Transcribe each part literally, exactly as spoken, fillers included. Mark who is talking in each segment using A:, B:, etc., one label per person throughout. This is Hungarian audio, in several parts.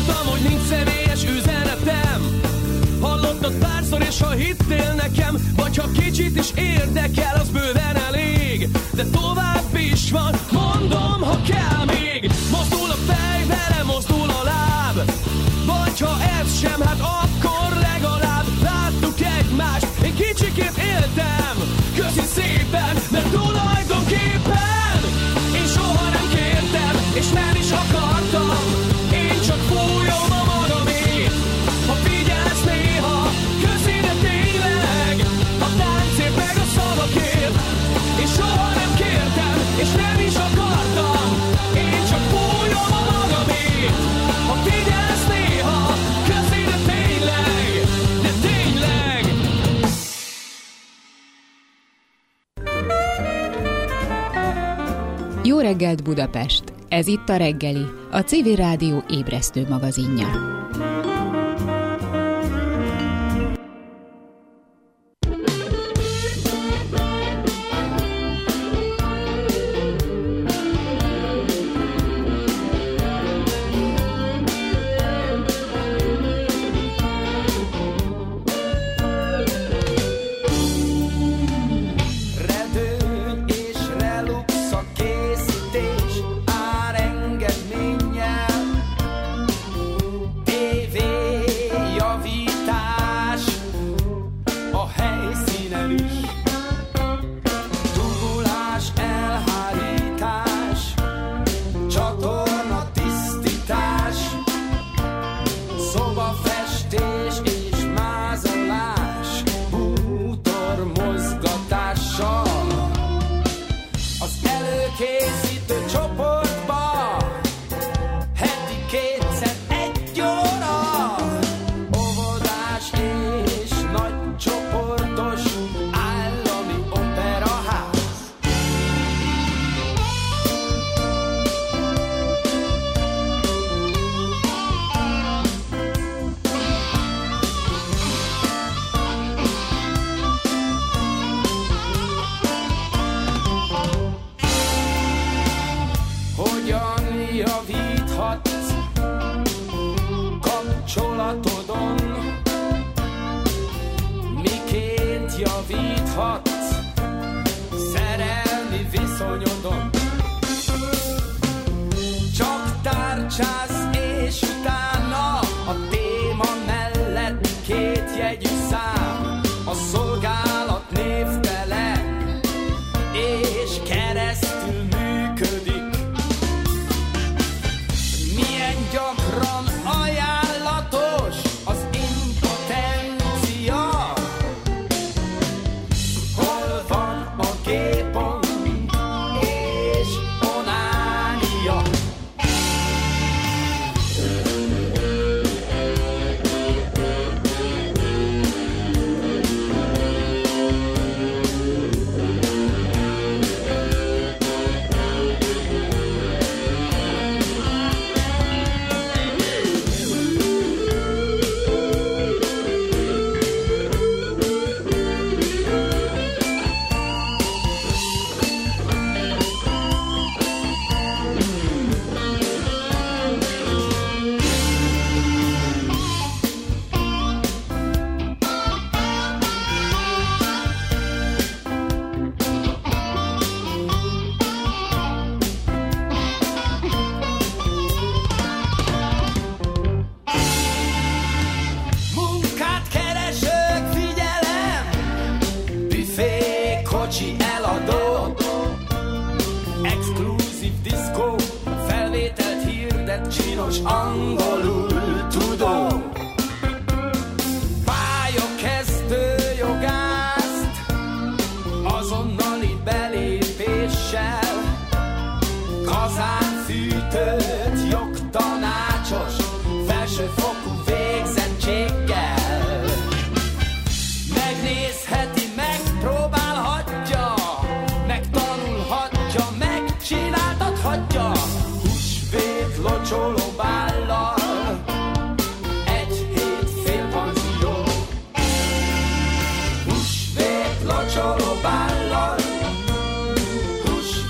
A: Tudtam, hogy nincs személyes üzenetem. Hallottad párszor, és ha hittél nekem, vagy ha kicsit is érdekel, az bőven elég. De tovább is van, mondom, ha kell még. Mozdul a fej, vele mozdul a láb. Vagy ha ez sem, hát akkor legalább láttuk egymást. Én kicsikét éltem, köszi szépen, de tulajdonképpen én soha nem kértem, és nem is akartam. Én csak fújom a magamét. Ha figyelsz néha, köszi, de tényleg a táncért meg a szavakért. Én soha nem kértem, és nem is akartam. Én csak fújom a magamét. Ha figyelsz néha, köszi, de tényleg, de tényleg.
B: Jó reggelt, Budapest! Ez itt a Reggeli, a Civil Rádió ébresztő magazinja.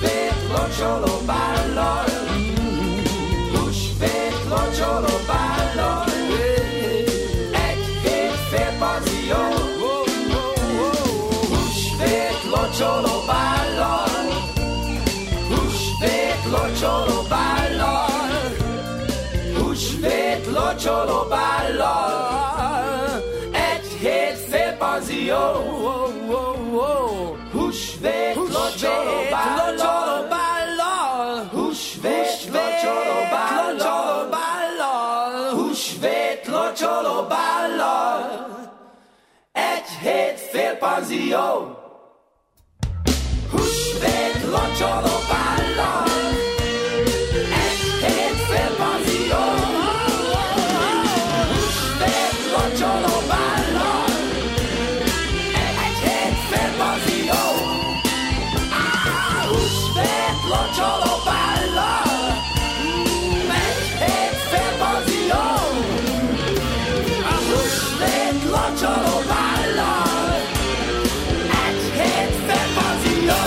C: Locsoló bállal, húsvét locsoló bállal.
A: húsvét locsolóbállal, egy hét fél panzió, húsvét locsolóbállal, húsvét locsolóbállal, húsvét locsolóbállal, egy hét fél panzió, húsvét locsolóbállal, egy hét fél panzió, húsvét locsolóbállal, egy hét fél panzió, húsvét locsolóbállal, egy hét fél panzió, húsvét locsolóbállal, egy hét fél panzió.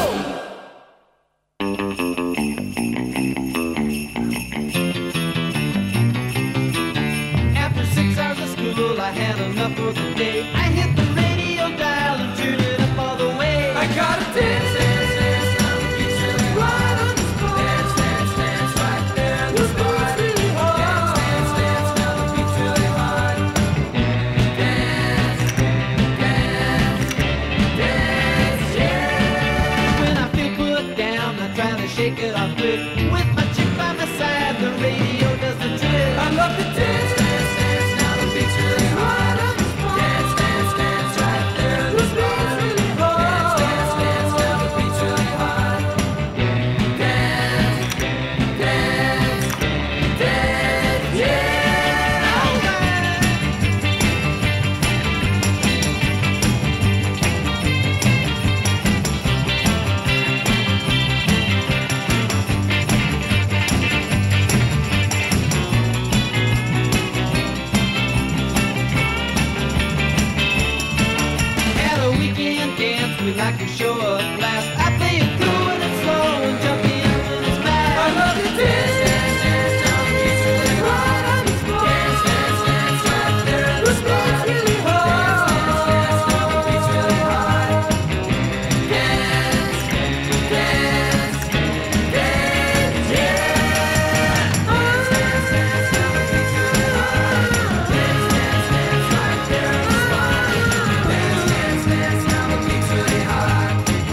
A: After six hours of school, I had enough for the day. I hit the radio dial and tuned it up all the way. I got a dance, dance, dance, now the beat's really right on the spot. Dance, dance, dance, right there in the spot. Really dance, dance, dance, now the beat's really hard. Dance, dance, dance, yeah. When I feel put down, I'm trying to shake it off quick. With my chick by my side, the radio does the trick. I love to dance, dance, dance, now the beat's really hard on the spot. Dance, dance, dance, right there in the spot. Really dance, dance, dance, now the beat's really hard. Dance, dance, dance, yeah. Alright. At a weekend dance, we like to show up last. I play it cool and it's slow and jump in when it's fast. I love to dance, dance, dance, now the beat's really hard on the spot. Dance, dance, dance, right there in the spot. Really hard. Dance, dance, dance, now the beat's really hard. Dance, dance, dance, yeah. Dance, dance, dance, now the beat's really hard. Dance, dance, dance, right there in the spot. Dance, dance, dance, now the beat's really hard.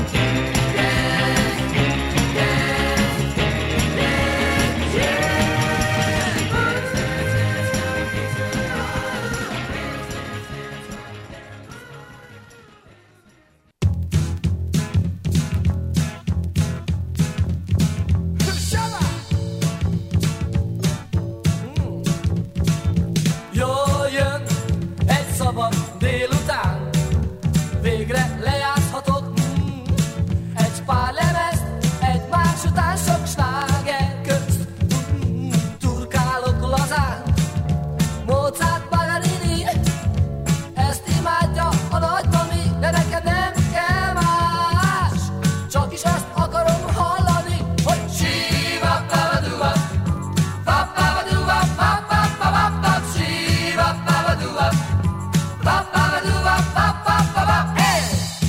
A: Jól jön egy szabad délután, végre lejátszhatod mm, egy pár lemezt, egymás után sok sláger közt. Mm, turkálok lazán, Mozart, Paganini, ezt imádja a nagymami, de neked nem kell más, csak is ezt akarom hallani, hogy síva-pava-duva, pa-pava-duva, pa-pa-pa-pa-pa, síva-pava-duva, pa-pava-duva, pa-pa-pa-pa, hey!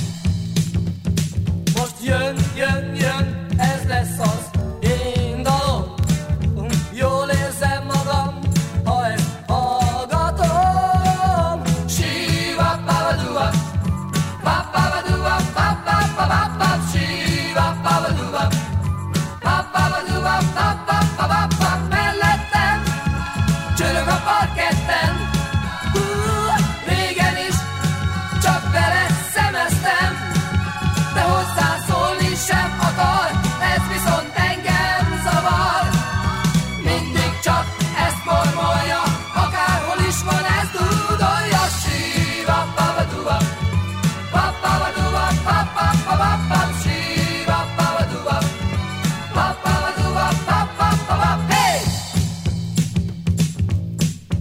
A: Most jön, jön, jön, ez lesz az én dalom. Jól érzem magam, ha ezt hallgatom. Síva-pava-duva, pa-pava-duva, pa-pa-pa-pa-pa, síva-pava-duva, pa-pava-duva, pa-pa-pa-pa-pa, mellettem csörög a parketten. Hú, régen is csak vele szemeztem, de hozzászólni sem akar, ez viszont engem zavar. Mindig csak ezt mormolja, akárhol is van, ez dúdolja. Síva-pava-duva, pa-pava-duva, pa-pa-pa-pa-pa, síva-pava-duva, pa-pava-duva, pa-pa-pa-pa, hey!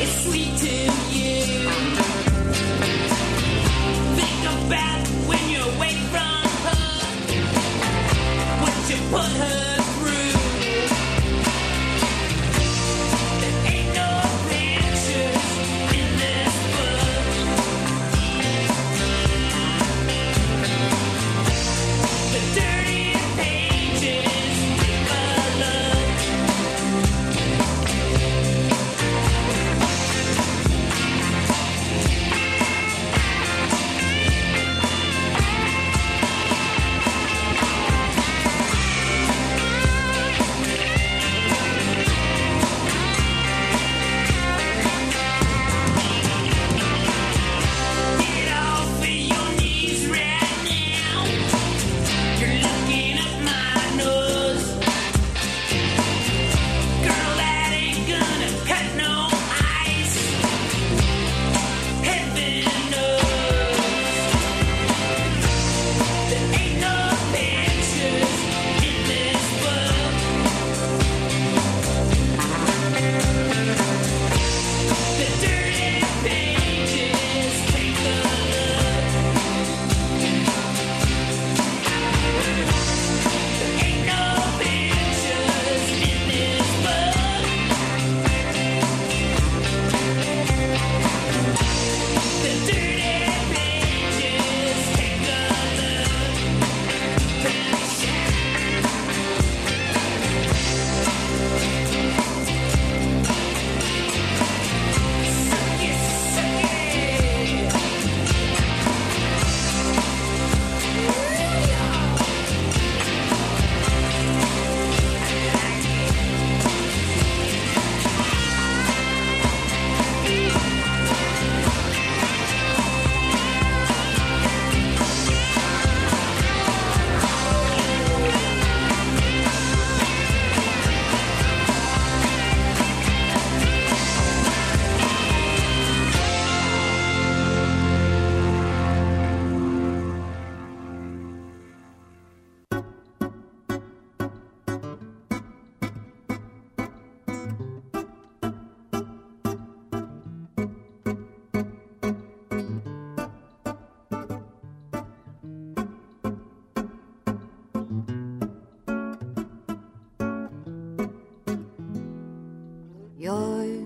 C: Jaj,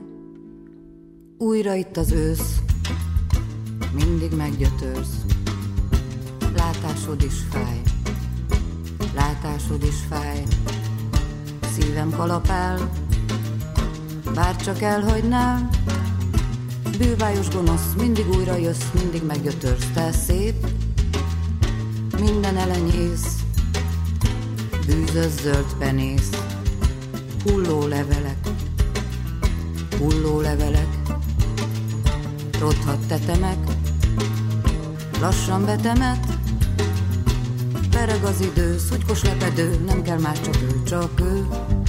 C: újra itt az ősz, mindig meggyötörsz. Látásod is fáj, látásod is fáj. Szívem kalapál, bár csak elhagynál. Bűvályos gonosz, mindig újra jössz, mindig meggyötörsz. Te szép, minden elenyész, bűzös zöld penész. Hulló levelek, hulló levelek, rothadt tetemek, lassan betemet. Pereg az idő, szutykos lepedő, nem kell más, csak ő, csak ő.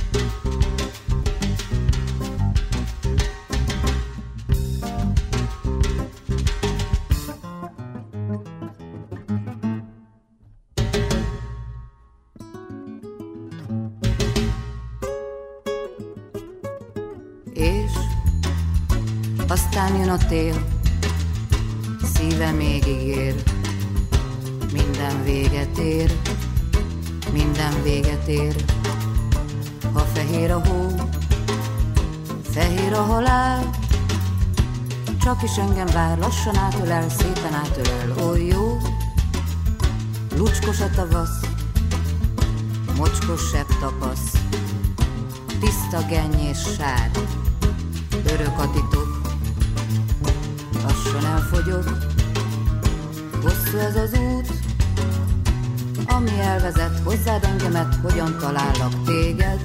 C: És aztán jön a tél, szíve még ígér. Minden véget ér, minden véget ér. Ha fehér a hó, fehér a halál, csak is engem vár, lassan átölel, szépen átölel. Oly jó, lucskos a tavasz, mocskos sebb tapasz, tiszta genny és sár, örök a titok, lassan elfogyok. Hosszú ez az út, ami elvezet hozzád engemet, hogyan talállak téged.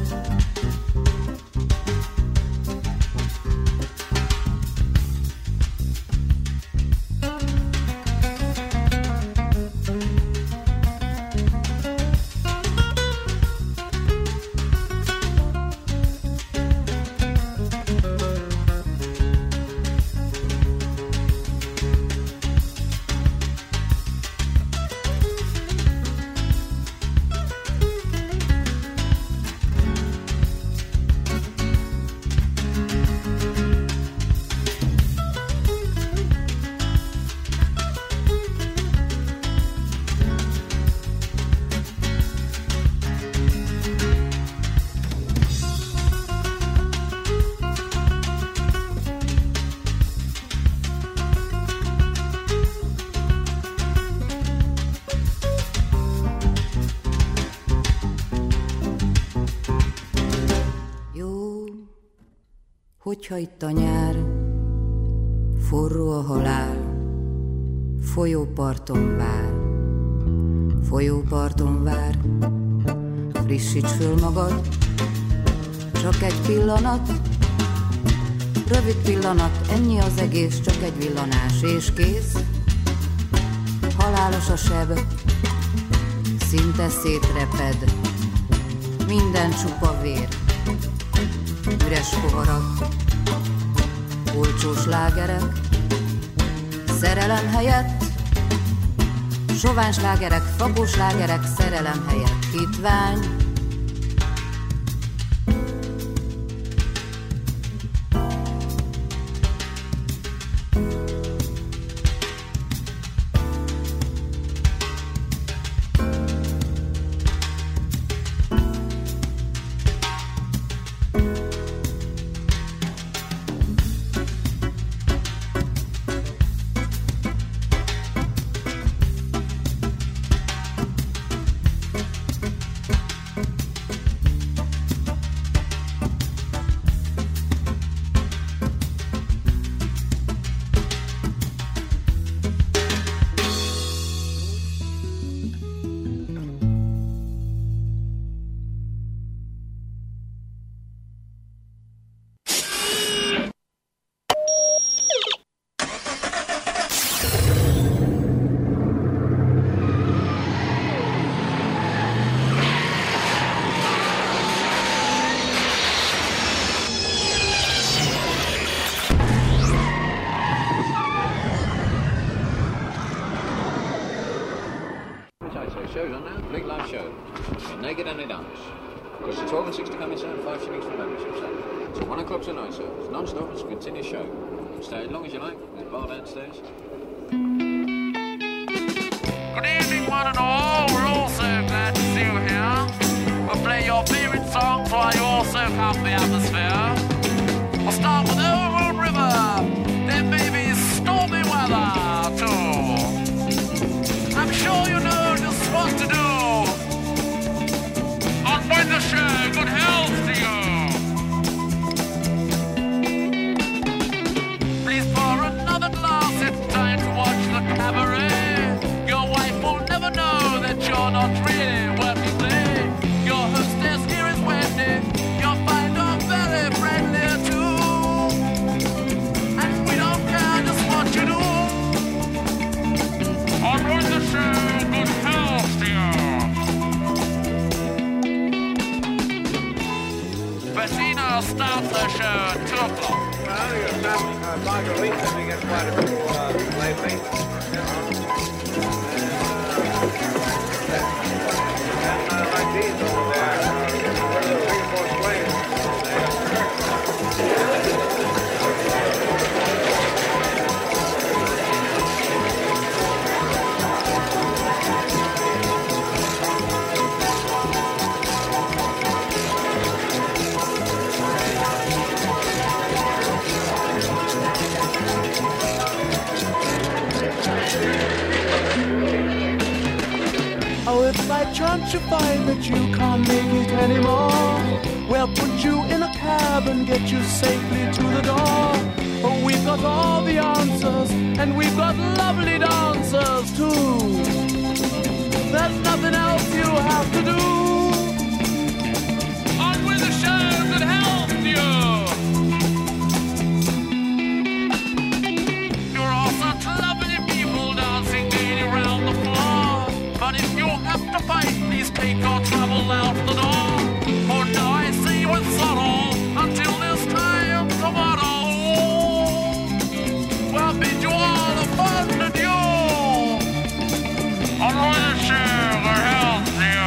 C: hogyha itt a nyár, forró a halál, folyóparton vár, folyóparton vár, frissíts föl magad, csak egy pillanat, rövid pillanat, ennyi az egész, csak egy villanás és kész. Halálos a seb, szinte szétreped, minden csupa vér, üres poharak, olcsó slágerek, szerelem helyett, sovány slágerek, fakó slágerek, szerelem helyett hitvány.
D: Shows on now, big live show. You're naked and they dance. Costs you twelve and sixty coming sir, five shillings for membership sir. It's one o'clock tonight sir. It's non-stop, it's a continuous show. Stay as long as you like, there's a bar downstairs.
E: Good evening one and all, we're all so glad to see you here. We'll play your favourite songs while you all soak up the atmosphere. We'll start with Old River, then maybe stormy weather too. I'm sure you know just what to do. On with the show, good health to you. Please pour another glass, it's time to watch the cabaret. Your wife will never know that you're not really what you play. Your hostess here is Wendy, you'll find her very friendly too. And we don't care just what you do. On with the show, good health to you. Bettina starts the show at two o'clock.
F: Well, you've got uh, Margarita, we get quite a few uh, lately. And uh, like these over there, uh, three or four slaves.
A: Oh, if by chance you find that you can't make it anymore, we'll put you in a cab and get you safely to the door. Oh, we've got all the answers, and we've got lovely dancers too. There's nothing else you have to do. On with the show that helps you.
E: You're all such lovely people dancing gaily round the floor. But if you have to fight, please take your trouble out the door. For now I see with sorrow, until this time tomorrow, we'll bid you all a fond adieu. On with the show, good health to you.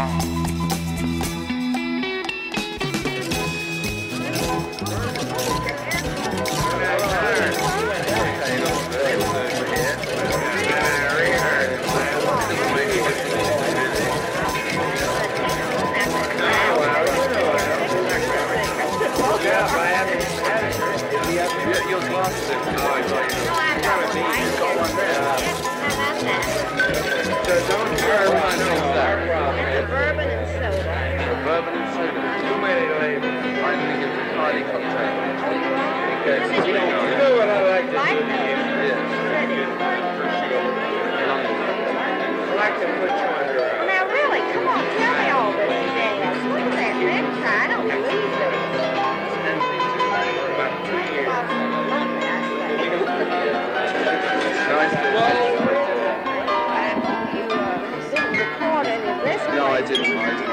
F: Your glasses are nice. Don't bourbon and soda. Bourbon and soda. Bourbon and soda. Too many ladies. think it's a party cocktail. Because, you know, you know what I like to do? Yes. I like to put you under.
G: Now, really, come on, tell me all this jazz. Look at that necktie. I don't believe it.
F: About two years.
G: Nice to well, you uh, didn't record any of this?
F: No, I didn't. I didn't.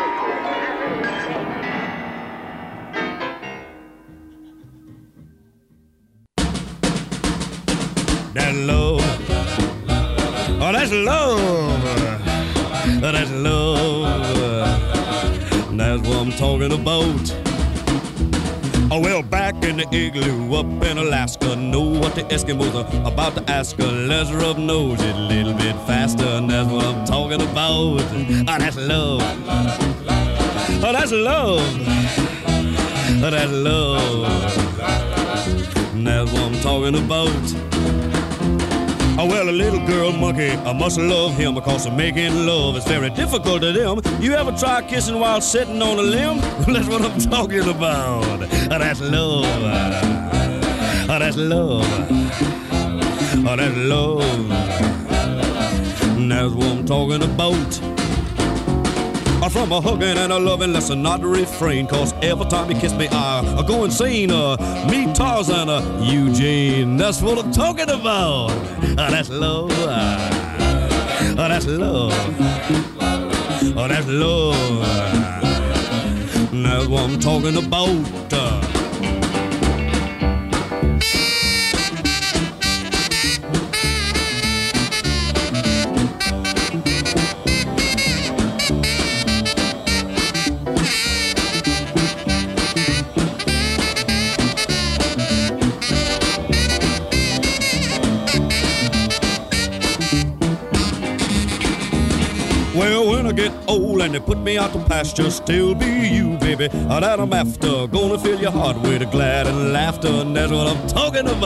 A: That's love. Oh, that's love. Oh, that's love. That's what I'm talking about. Oh, well, back in the igloo up in Alaska, know what the Eskimos are about to ask her. Let's rub nose it a little bit faster, and that's what I'm talking about. Oh, that's love. Oh, that's love. Oh, that's love. And that's what I'm talking about. Oh, well, a little girl monkey, I must love him because making love is very difficult to them. You ever try kissing while sitting on a limb? That's what I'm talking about. Oh, that's love. Oh, that's love. Oh, that's love. And that's what I'm talking about. From a hugging and a loving lesson, not to refrain, cause every time you kiss me I, I go insane. uh, Me Tarzan, uh, Eugene, that's what I'm talking about. Oh, that's love. Oh, that's love. Oh, that's love. That's what I'm talking about. uh. Get old and they put me out to pasture, still be you, baby, that I'm after. Gonna fill your heart with glad and laughter, and that's what I'm talking about.